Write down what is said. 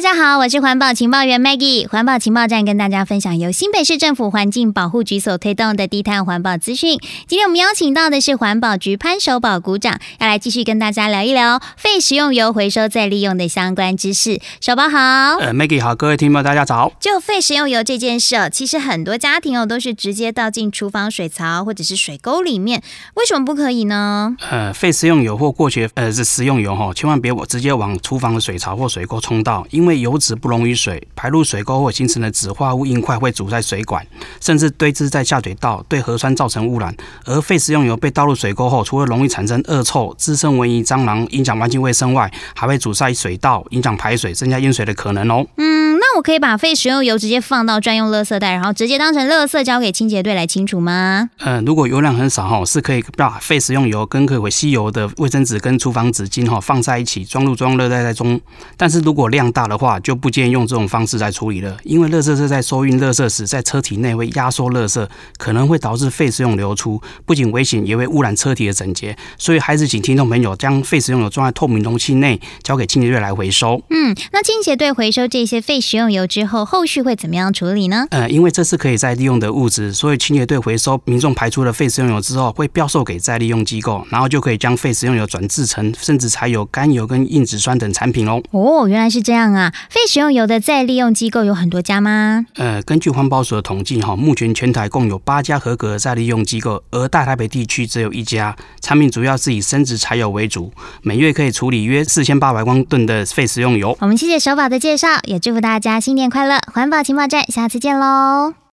家好，我是环保情报员 Maggie。环保情报站跟大家分享由新北市政府环境保护局所推动的低碳环保资讯。今天我们邀请到的是环保局潘守宝股长，要来继续跟大家聊一聊废食用油回收再利用的相关知识。守宝好。 Maggie 好，各位听众大家早。 就废食用油这件事，其实很多家庭都是直接倒进厨房水槽或者是水沟里面，为什么不可以呢？ 废食用油或过期是食用油千万别直接往厨房的水槽或水沟冲倒，因为油脂不溶于水，排入水沟或形成的酯化物硬块会阻塞水管，甚至堆积在下水道，对河川造成污染。而废食用油被倒入水沟后，除了容易产生恶臭、滋生蚊蝇、蟑螂，影响环境卫生外，还会阻塞水道，影响排水，增加淹水的可能哦。 那我可以把废食用油直接放到专用垃圾袋，然后直接当成垃圾交给清洁队来清除吗？ 如果油量很少是可以把废食用油跟可以吸油的卫生纸跟厨房纸巾放在一起，装入专用垃圾袋中。但是如果量大的话，就不建议用这种方式来处理了，因为垃圾车在收运垃圾时，在车体内会压缩垃圾，可能会导致废食用流出，不仅危险，也会污染车体的整洁。所以还是请听众朋友将废食用油装在透明容器内，交给清洁队来回收。 那清洁队回收这些废食用油之后，后续会怎么样处理呢？ 因为这是可以再利用的物质，所以清洁队回收民众排出的废食用油之后，会标售给再利用机构，然后就可以将废食用油转制成甚至才有甘油跟硬脂酸等产品哦。 原来是这样啊！废食用油的再利用机构有很多家吗？ 根据环保署的统计目前全台共有8家合格的再利用机构，而大台北地区只有1家，产品主要是以生质柴油为主，每月可以处理约4800公吨的废食用油。 我们谢谢守宝的介绍，也祝福大家新年快乐！环保情报站，下次见喽！